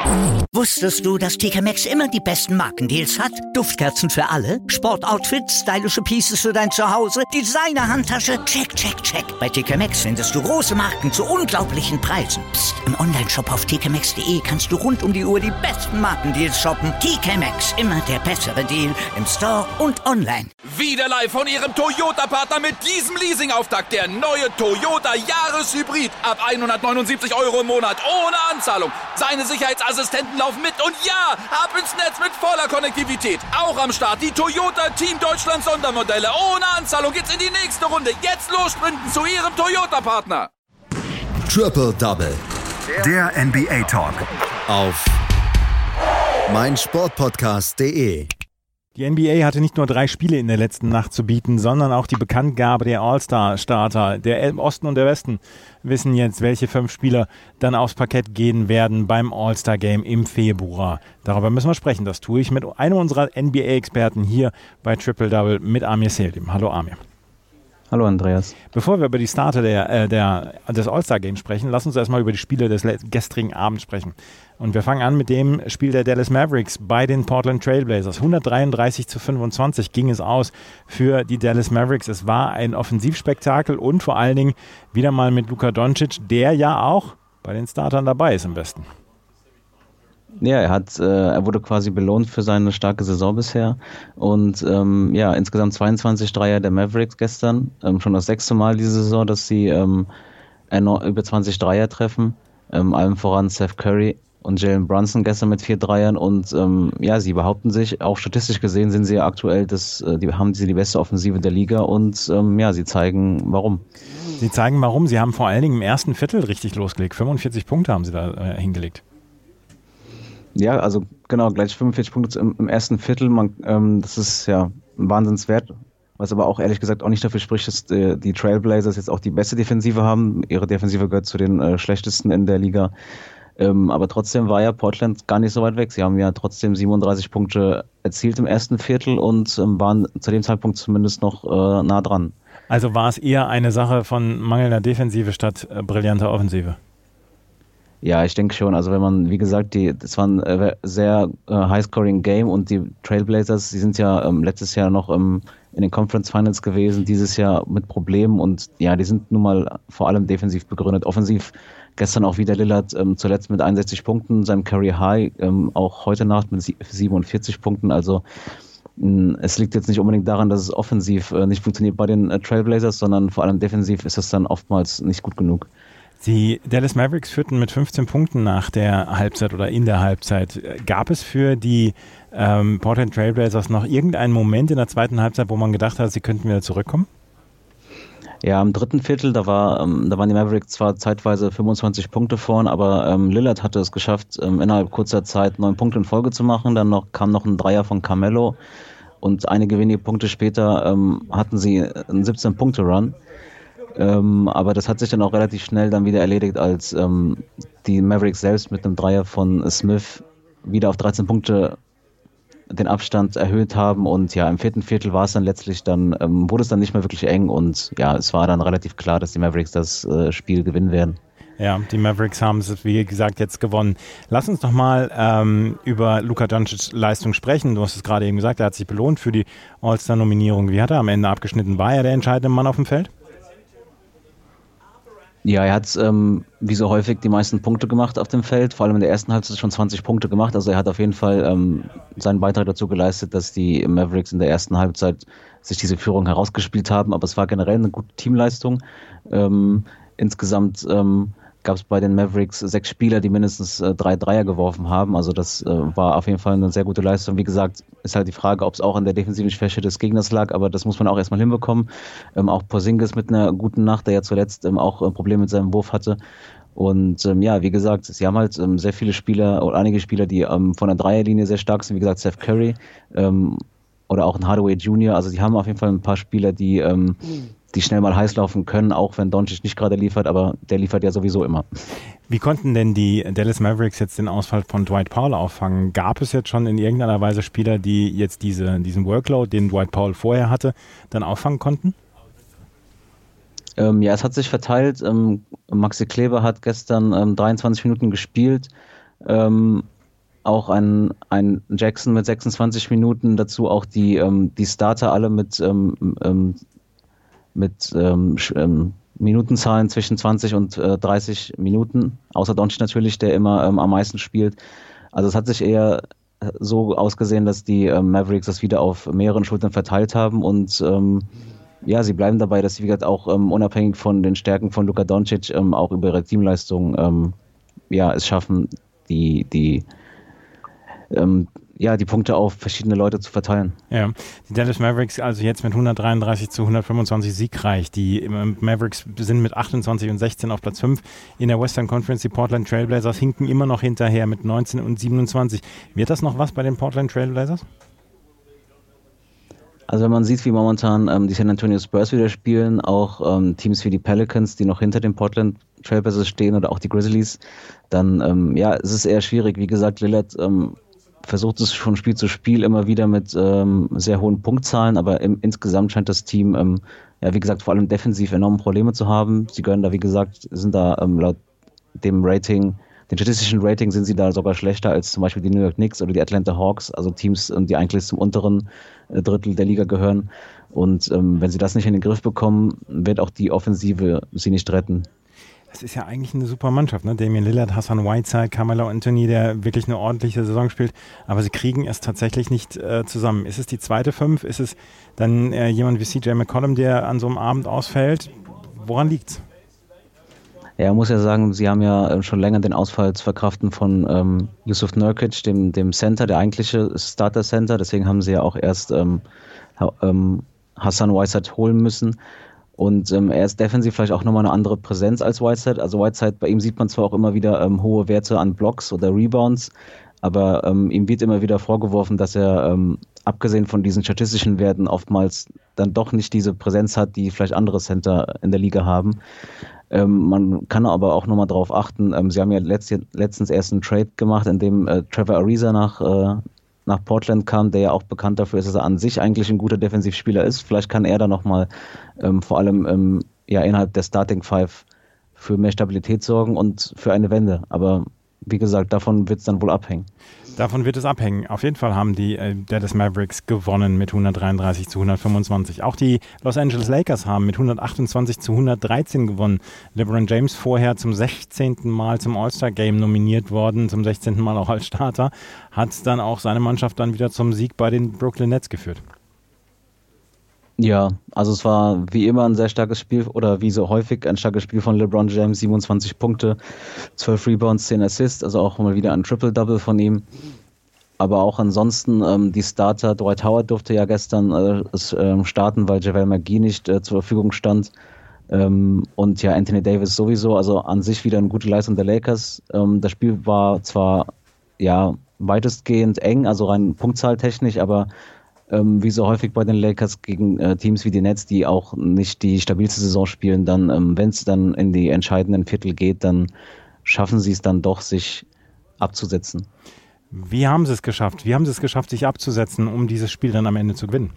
Wusstest du, dass TK Maxx immer die besten Markendeals hat? Duftkerzen für alle, Sportoutfits, stylische Pieces für dein Zuhause, Designer-Handtasche, check, check, check. Bei TK Maxx findest du große Marken zu unglaublichen Preisen. Psst. Im Onlineshop auf tkmaxx.de kannst du rund um die Uhr die besten Markendeals shoppen. TK Maxx, immer der bessere Deal im Store und online. Wieder live von ihrem Toyota-Partner mit diesem Leasing-Auftakt. Der neue Toyota Jahreshybrid. Ab 179 € im Monat. Ohne Anzahlung. Seine Sicherheitsassistenten laufen mit. Und ja, ab ins Netz mit voller Konnektivität. Auch am Start die Toyota Team Deutschland Sondermodelle. Ohne Anzahlung geht's in die nächste Runde. Jetzt los sprinten zu ihrem Toyota-Partner. Triple Double. Der NBA Talk. Auf meinsportpodcast.de. Die NBA hatte nicht nur 3 Spiele in der letzten Nacht zu bieten, sondern auch die Bekanntgabe der All-Star-Starter. Der Osten und der Westen wissen jetzt, welche 5 Spieler dann aufs Parkett gehen werden beim All-Star-Game im Februar. Darüber müssen wir sprechen. Das tue ich mit einem unserer NBA-Experten hier bei Triple Double, mit Amir Selim. Hallo Amir. Hallo Andreas. Bevor wir über die Starter des All-Star-Games sprechen, lass uns erstmal über die Spiele des gestrigen Abends sprechen. Und wir fangen an mit dem Spiel der Dallas Mavericks bei den Portland Trailblazers. 133-25 ging es aus für die Dallas Mavericks. Es war ein Offensivspektakel und vor allen Dingen wieder mal mit Luka Doncic, der ja auch bei den Startern dabei ist im Westen. Ja, er wurde quasi belohnt für seine starke Saison bisher und insgesamt 22 Dreier der Mavericks gestern, schon das 6. Mal diese Saison, dass sie über 20 Dreier treffen, allem voran Steph Curry und Jalen Brunson gestern mit 4 Dreiern und sie behaupten sich, auch statistisch gesehen sind sie ja aktuell, haben sie die beste Offensive der Liga und sie zeigen warum. Sie zeigen warum, sie haben vor allen Dingen im ersten Viertel richtig losgelegt, 45 Punkte haben sie da hingelegt. Ja, also genau, gleich 45 Punkte im ersten Viertel, das ist ja ein Wahnsinnswert, was aber auch ehrlich gesagt auch nicht dafür spricht, dass die Trailblazers jetzt auch die beste Defensive haben. Ihre Defensive gehört zu den schlechtesten in der Liga, aber trotzdem war ja Portland gar nicht so weit weg. Sie haben ja trotzdem 37 Punkte erzielt im ersten Viertel und waren zu dem Zeitpunkt zumindest noch nah dran. Also war es eher eine Sache von mangelnder Defensive statt brillanter Offensive? Ja, ich denke schon. Also wenn man, wie gesagt, das war ein sehr High-Scoring-Game und die Trailblazers, die sind ja letztes Jahr noch in den Conference Finals gewesen, dieses Jahr mit Problemen und ja, die sind nun mal vor allem defensiv begründet. Offensiv gestern auch wieder Lillard zuletzt mit 61 Punkten, seinem Career High, auch heute Nacht mit 47 Punkten. Also es liegt jetzt nicht unbedingt daran, dass es offensiv nicht funktioniert bei den Trailblazers, sondern vor allem defensiv ist es dann oftmals nicht gut genug. Die Dallas Mavericks führten mit 15 Punkten nach der Halbzeit oder in der Halbzeit. Gab es für die Portland Trailblazers noch irgendeinen Moment in der zweiten Halbzeit, wo man gedacht hat, sie könnten wieder zurückkommen? Ja, im dritten Viertel, da waren die Mavericks zwar zeitweise 25 Punkte vorn, aber Lillard hatte es geschafft, innerhalb kurzer Zeit 9 Punkte in Folge zu machen. Dann kam noch ein Dreier von Carmelo und einige wenige Punkte später hatten sie einen 17-Punkte-Run. Aber das hat sich dann auch relativ schnell dann wieder erledigt, als die Mavericks selbst mit einem Dreier von Smith wieder auf 13 Punkte den Abstand erhöht haben und ja, im vierten Viertel war es dann letztlich wurde es dann nicht mehr wirklich eng und ja, es war dann relativ klar, dass die Mavericks das Spiel gewinnen werden. Ja, die Mavericks haben es, wie gesagt, jetzt gewonnen. Lass uns doch mal über Luka Doncic's Leistung sprechen. Du hast es gerade eben gesagt, er hat sich belohnt für die All-Star-Nominierung. Wie hat er am Ende abgeschnitten? War er der entscheidende Mann auf dem Feld? Ja, er hat wie so häufig die meisten Punkte gemacht auf dem Feld, vor allem in der ersten Halbzeit schon 20 Punkte gemacht, also er hat auf jeden Fall seinen Beitrag dazu geleistet, dass die Mavericks in der ersten Halbzeit sich diese Führung herausgespielt haben, aber es war generell eine gute Teamleistung. Insgesamt gab es bei den Mavericks 6 Spieler, die mindestens 3 Dreier geworfen haben. Also das war auf jeden Fall eine sehr gute Leistung. Wie gesagt, ist halt die Frage, ob es auch an der defensiven Schwäche des Gegners lag, aber das muss man auch erstmal hinbekommen. Auch Porzingis mit einer guten Nacht, der ja zuletzt auch Probleme mit seinem Wurf hatte. Und wie gesagt, sie haben halt sehr viele Spieler oder einige Spieler, die von der Dreierlinie sehr stark sind. Wie gesagt, Steph Curry oder auch ein Hardaway Jr. Also die haben auf jeden Fall ein paar Spieler, die schnell mal heiß laufen können, auch wenn Doncic nicht gerade liefert, aber der liefert ja sowieso immer. Wie konnten denn die Dallas Mavericks jetzt den Ausfall von Dwight Powell auffangen? Gab es jetzt schon in irgendeiner Weise Spieler, die jetzt diesen Workload, den Dwight Powell vorher hatte, dann auffangen konnten? Es hat sich verteilt. Maxi Kleber hat gestern 23 Minuten gespielt. auch ein Jackson mit 26 Minuten, dazu auch die Starter alle mit Minutenzahlen zwischen 20 und 30 Minuten, außer Doncic natürlich, der immer am meisten spielt. Also es hat sich eher so ausgesehen, dass die Mavericks das wieder auf mehreren Schultern verteilt haben und sie bleiben dabei, dass sie, wie gesagt, auch unabhängig von den Stärken von Luka Doncic auch über ihre Leistung es schaffen, die Punkte auf verschiedene Leute zu verteilen. Ja, die Dallas Mavericks also jetzt mit 133-125 siegreich. Die Mavericks sind mit 28 und 16 auf Platz 5 in der Western Conference. Die Portland Trailblazers hinken immer noch hinterher mit 19 und 27. Wird das noch was bei den Portland Trailblazers? Also wenn man sieht, wie momentan die San Antonio Spurs wieder spielen, auch Teams wie die Pelicans, die noch hinter den Portland Trailblazers stehen oder auch die Grizzlies, dann es ist eher schwierig. Wie gesagt, Lillard versucht es von Spiel zu Spiel immer wieder mit sehr hohen Punktzahlen, aber insgesamt scheint das Team, wie gesagt, vor allem defensiv enorme Probleme zu haben. Sie gehören da, wie gesagt, sind da laut dem Rating, den statistischen Rating sind sie da sogar schlechter als zum Beispiel die New York Knicks oder die Atlanta Hawks, also Teams, die eigentlich zum unteren Drittel der Liga gehören. Und wenn sie das nicht in den Griff bekommen, wird auch die Offensive sie nicht retten. Das ist ja eigentlich eine super Mannschaft, ne? Damian Lillard, Hassan Whiteside, Carmelo Anthony, der wirklich eine ordentliche Saison spielt, aber sie kriegen es tatsächlich nicht zusammen. Ist es die zweite 5? Ist es dann jemand wie CJ McCollum, der an so einem Abend ausfällt? Woran liegt's? Ja, man muss ja sagen, sie haben ja schon länger den Ausfall zu verkraften von Jusuf Nurkic, dem Center, der eigentliche Starter-Center. Deswegen haben sie ja auch erst Hassan Whiteside holen müssen. Und er ist defensiv vielleicht auch nochmal eine andere Präsenz als Whiteside. Also Whiteside, bei ihm sieht man zwar auch immer wieder hohe Werte an Blocks oder Rebounds, aber ihm wird immer wieder vorgeworfen, dass er abgesehen von diesen statistischen Werten oftmals dann doch nicht diese Präsenz hat, die vielleicht andere Center in der Liga haben. Man kann aber auch nochmal darauf achten, sie haben ja letztens erst einen Trade gemacht, in dem Trevor Ariza nach Portland kam, der ja auch bekannt dafür ist, dass er an sich eigentlich ein guter Defensivspieler ist. Vielleicht kann er da nochmal vor allem innerhalb der Starting Five für mehr Stabilität sorgen und für eine Wende. Aber wie gesagt, davon wird es dann wohl abhängen. Davon wird es abhängen. Auf jeden Fall haben die Dallas Mavericks gewonnen mit 133-125. Auch die Los Angeles Lakers haben mit 128-113 gewonnen. LeBron James vorher zum 16. Mal zum All-Star-Game nominiert worden, zum 16. Mal auch als Starter, hat dann auch seine Mannschaft dann wieder zum Sieg bei den Brooklyn Nets geführt. Ja, also es war wie immer ein sehr starkes Spiel oder wie so häufig ein starkes Spiel von LeBron James, 27 Punkte, 12 Rebounds, 10 Assists, also auch mal wieder ein Triple-Double von ihm. Aber auch ansonsten die Starter, Dwight Howard durfte ja gestern starten, weil JaVale McGee nicht zur Verfügung stand. Und ja, Anthony Davis sowieso, also an sich wieder eine gute Leistung der Lakers. Das Spiel war zwar weitestgehend eng, also rein punktzahltechnisch, aber wie so häufig bei den Lakers gegen Teams wie die Nets, die auch nicht die stabilste Saison spielen, dann, wenn es dann in die entscheidenden Viertel geht, dann schaffen sie es dann doch, sich abzusetzen. Wie haben sie es geschafft? Wie haben sie es geschafft, sich abzusetzen, um dieses Spiel dann am Ende zu gewinnen?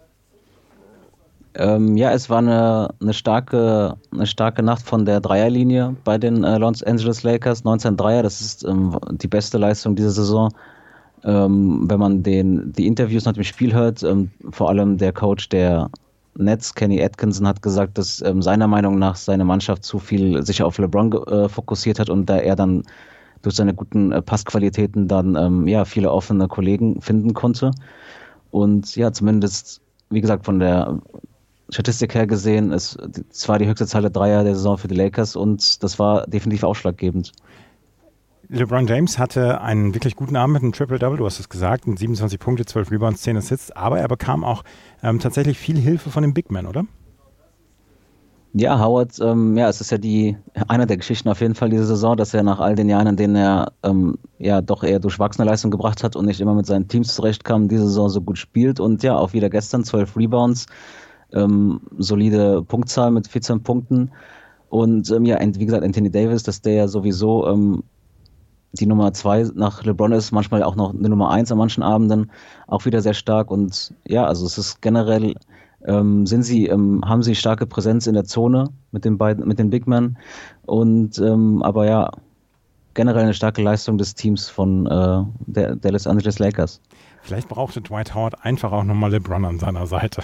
Es war eine starke Nacht von der Dreierlinie bei den Los Angeles Lakers. 19 Dreier, das ist die beste Leistung dieser Saison. Wenn man die Interviews nach dem Spiel hört, vor allem der Coach der Nets, Kenny Atkinson, hat gesagt, dass seiner Meinung nach seine Mannschaft zu viel sich auf LeBron fokussiert hat und da er dann durch seine guten Passqualitäten dann viele offene Kollegen finden konnte. Und ja, zumindest, wie gesagt, von der Statistik her gesehen, es war die höchste Zahl der Dreier der Saison für die Lakers und das war definitiv ausschlaggebend. LeBron James hatte einen wirklich guten Abend mit einem Triple-Double, du hast es gesagt, 27 Punkte, 12 Rebounds, 10 Assists, aber er bekam auch tatsächlich viel Hilfe von dem Big Man, oder? Ja, Howard, es ist ja einer der Geschichten auf jeden Fall diese Saison, dass er nach all den Jahren, in denen er doch eher durchwachsene Leistung gebracht hat und nicht immer mit seinen Teams zurechtkam, diese Saison so gut spielt und ja, auch wieder gestern 12 Rebounds, solide Punktzahl mit 14 Punkten und wie gesagt, Anthony Davis, dass der ja sowieso die Nummer 2 nach LeBron ist, manchmal auch noch eine Nummer 1 an manchen Abenden, auch wieder sehr stark und ja, also es ist generell haben sie starke Präsenz in der Zone mit den Big Men und aber ja, generell eine starke Leistung des Teams von der Los Angeles Lakers. Vielleicht brauchte Dwight Howard einfach auch nochmal LeBron an seiner Seite.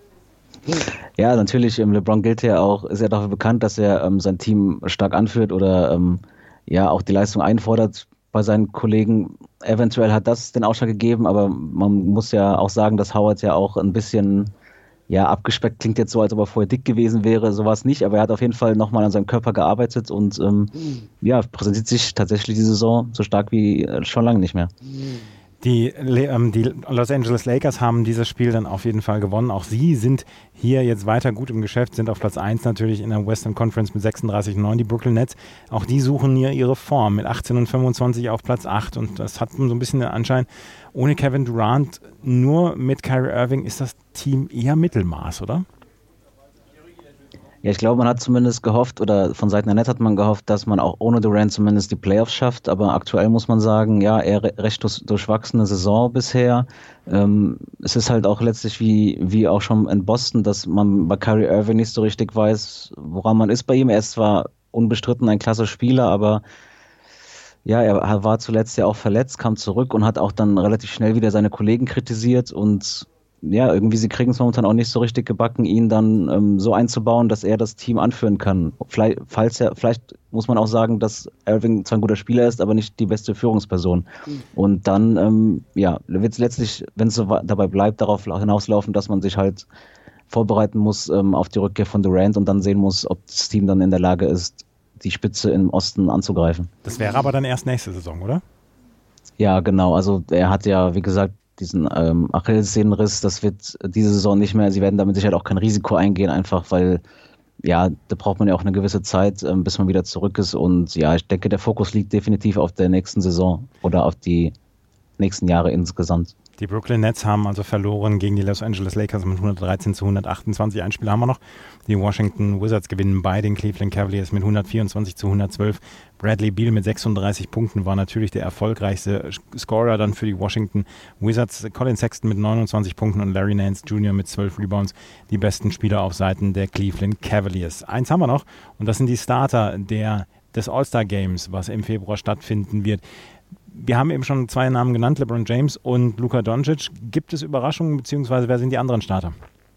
Ja, natürlich, LeBron gilt ja auch, ist ja dafür bekannt, dass er sein Team stark anführt oder auch die Leistung einfordert bei seinen Kollegen. Eventuell hat das den Ausschlag gegeben, aber man muss ja auch sagen, dass Howard ja auch ein bisschen abgespeckt, klingt jetzt so, als ob er vorher dick gewesen wäre, sowas nicht, aber er hat auf jeden Fall nochmal an seinem Körper gearbeitet und präsentiert sich tatsächlich die Saison so stark wie schon lange nicht mehr. Die Los Angeles Lakers haben dieses Spiel dann auf jeden Fall gewonnen. Auch sie sind hier jetzt weiter gut im Geschäft, sind auf Platz 1 natürlich in der Western Conference mit 36,9. Die Brooklyn Nets, auch die suchen hier ihre Form mit 18 und 25 auf Platz 8. Und das hat so ein bisschen den Anschein, ohne Kevin Durant, nur mit Kyrie Irving ist das Team eher Mittelmaß, oder? Ja, ich glaube, man hat zumindest gehofft, oder von Seiten der Nets hat man gehofft, dass man auch ohne Durant zumindest die Playoffs schafft. Aber aktuell muss man sagen, eher recht durchwachsene Saison bisher. Es ist halt auch letztlich wie auch schon in Boston, dass man bei Kyrie Irving nicht so richtig weiß, woran man ist bei ihm. Er ist zwar unbestritten ein klasse Spieler, aber er war zuletzt ja auch verletzt, kam zurück und hat auch dann relativ schnell wieder seine Kollegen kritisiert und irgendwie sie kriegen es momentan auch nicht so richtig gebacken, ihn dann so einzubauen, dass er das Team anführen kann. Vielleicht muss man auch sagen, dass Irving zwar ein guter Spieler ist, aber nicht die beste Führungsperson. Und dann wird es letztlich, wenn es so dabei bleibt, darauf hinauslaufen, dass man sich halt vorbereiten muss auf die Rückkehr von Durant und dann sehen muss, ob das Team dann in der Lage ist, die Spitze im Osten anzugreifen. Das wäre aber dann erst nächste Saison, oder? Ja, genau. Also er hat ja, wie gesagt, diesen Achillessehnenriss, das wird diese Saison nicht mehr, sie werden damit sicher auch kein Risiko eingehen, einfach weil, da braucht man ja auch eine gewisse Zeit, bis man wieder zurück ist und ich denke, der Fokus liegt definitiv auf der nächsten Saison oder auf die nächsten Jahre insgesamt. Die Brooklyn Nets haben also verloren gegen die Los Angeles Lakers mit 113-128. Ein Spiel haben wir noch. Die Washington Wizards gewinnen bei den Cleveland Cavaliers mit 124-112. Bradley Beal mit 36 Punkten war natürlich der erfolgreichste Scorer dann für die Washington Wizards. Colin Sexton mit 29 Punkten und Larry Nance Jr. mit 12 Rebounds. Die besten Spieler auf Seiten der Cleveland Cavaliers. Eins haben wir noch und das sind die Starter des All-Star Games, was im Februar stattfinden wird. Wir haben eben schon 2 Namen genannt, LeBron James und Luka Doncic. Gibt es Überraschungen, beziehungsweise wer sind die anderen Starter?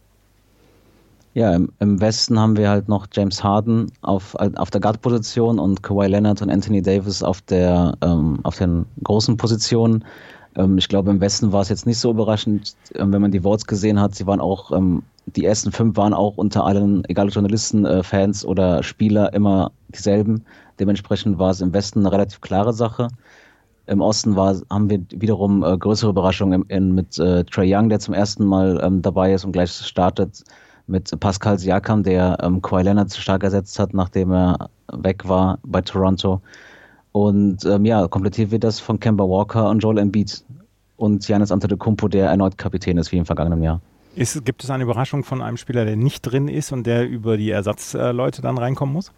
Ja, im Westen haben wir halt noch James Harden auf der Guard-Position und Kawhi Leonard und Anthony Davis auf den großen Positionen. Ich glaube, im Westen war es jetzt nicht so überraschend, wenn man die Votes gesehen hat. Sie waren auch, die ersten 5 waren auch unter allen, egal ob Journalisten, Fans oder Spieler, immer dieselben. Dementsprechend war es im Westen eine relativ klare Sache. Im Osten haben wir wiederum größere Überraschungen mit Trae Young, der zum ersten Mal dabei ist und gleich startet, mit Pascal Siakam, der Kawhi Leonard stark ersetzt hat, nachdem er weg war bei Toronto. Und komplettiert wird das von Kemba Walker und Joel Embiid und Giannis Antetokounmpo, der erneut Kapitän ist wie im vergangenen Jahr. Gibt es eine Überraschung von einem Spieler, der nicht drin ist und der über die Ersatzleute dann reinkommen muss?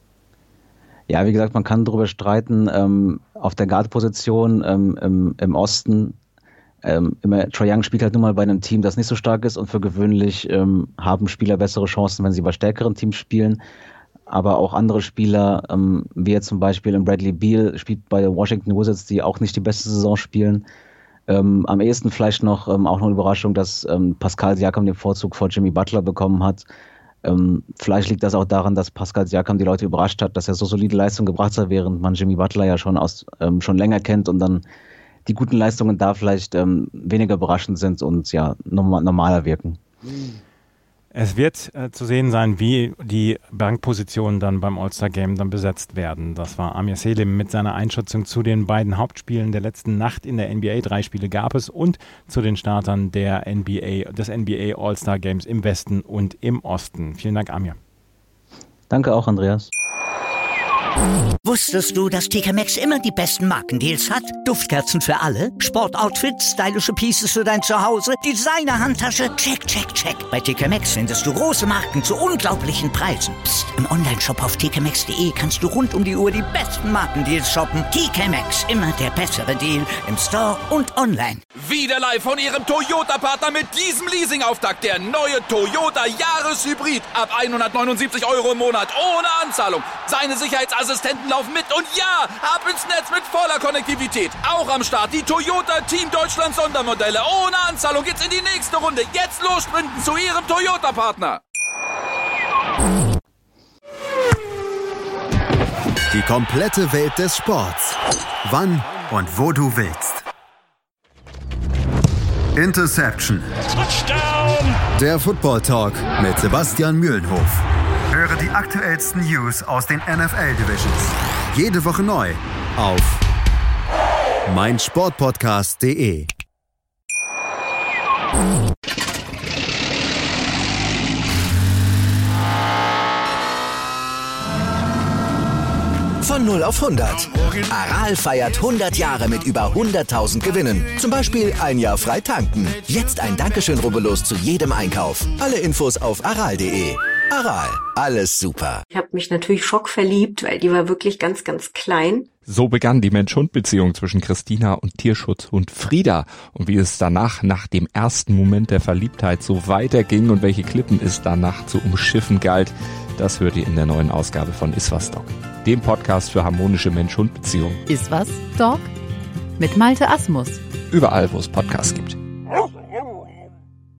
Ja, wie gesagt, man kann darüber streiten, auf der Guard-Position im Osten. Trae Young spielt halt nun mal bei einem Team, das nicht so stark ist und für gewöhnlich haben Spieler bessere Chancen, wenn sie bei stärkeren Teams spielen. Aber auch andere Spieler, wie jetzt zum Beispiel Bradley Beal, spielt bei den Washington Wizards, die auch nicht die beste Saison spielen. Am ehesten vielleicht auch noch eine Überraschung, dass Pascal Siakam den Vorzug vor Jimmy Butler bekommen hat. Vielleicht liegt das auch daran, dass Pascal Siakam die Leute überrascht hat, dass er so solide Leistung gebracht hat, während man Jimmy Butler ja schon länger kennt und dann die guten Leistungen da vielleicht weniger überraschend sind und normaler wirken. Es wird zu sehen sein, wie die Bankpositionen dann beim All-Star-Game dann besetzt werden. Das war Amir Selim mit seiner Einschätzung zu den beiden Hauptspielen der letzten Nacht in der NBA. 3 Spiele gab es und zu den Startern des NBA All-Star-Games im Westen und im Osten. Vielen Dank, Amir. Danke auch, Andreas. Wusstest du, dass TK Maxx immer die besten Markendeals hat? Duftkerzen für alle, Sportoutfits, stylische Pieces für dein Zuhause, Designer-Handtasche, check, check, check. Bei TK Maxx findest du große Marken zu unglaublichen Preisen. Psst. Im Onlineshop auf tkmaxx.de kannst du rund um die Uhr die besten Markendeals shoppen. TK Maxx, immer der bessere Deal im Store und online. Wieder live von Ihrem Toyota-Partner mit diesem Leasing-Auftakt. Der neue Toyota Jahreshybrid. Ab 179 € im Monat. Ohne Anzahlung. Seine Sicherheitsassistenten laufen mit. Und ja, ab ins Netz mit voller Konnektivität. Auch am Start die Toyota Team Deutschland Sondermodelle. Ohne Anzahlung geht's in die nächste Runde. Jetzt los sprinten zu Ihrem Toyota-Partner. Die komplette Welt des Sports. Wann und wo du willst. Interception. Touchdown. Der Football Talk mit Sebastian Mühlenhof. Höre die aktuellsten News aus den NFL Divisions. Jede Woche neu auf meinsportpodcast.de. Von 0 auf 100. Aral feiert 100 Jahre mit über 100.000 Gewinnen. Zum Beispiel ein Jahr frei tanken. Jetzt ein Dankeschön, rubbellos zu jedem Einkauf. Alle Infos auf aral.de. Aral, alles super. Ich habe mich natürlich schockverliebt, weil die war wirklich ganz, ganz klein. So begann die Mensch-Hund-Beziehung zwischen Christina und Tierschutzhund Frieda. Und wie es danach, nach dem ersten Moment der Verliebtheit, so weiterging und welche Klippen es danach zu umschiffen galt, das hört ihr in der neuen Ausgabe von Iswas Dog, dem Podcast für harmonische Mensch-Hund-Beziehungen. Iswas Dog? Mit Malte Asmus. Überall, wo es Podcasts gibt.